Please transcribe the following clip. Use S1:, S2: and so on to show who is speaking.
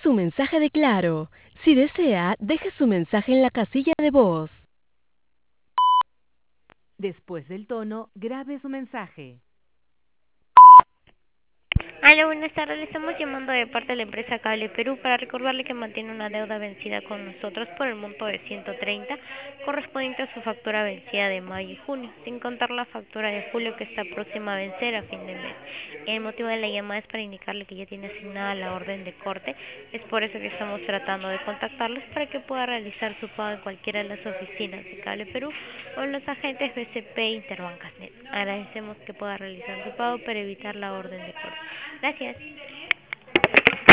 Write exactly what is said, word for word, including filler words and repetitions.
S1: su mensaje de Claro. Si desea, deje su mensaje en la casilla de voz. Después del tono, grabe su mensaje.
S2: Hola, buenas tardes. Le estamos llamando de parte de la empresa Cable Perú para recordarle que mantiene una deuda vencida con nosotros por el monto de ciento treinta, correspondiente a su factura vencida de mayo y junio, sin contar la factura de julio que está próxima a vencer a fin de mes. El motivo de la llamada es para indicarle que ya tiene asignada la orden de corte. Es por eso que estamos tratando de contactarles para que pueda realizar su pago en cualquiera de las oficinas de Cable Perú o en los agentes B C P Interbancasnet. Agradecemos que pueda realizar su pago para evitar la orden de corte. Gracias.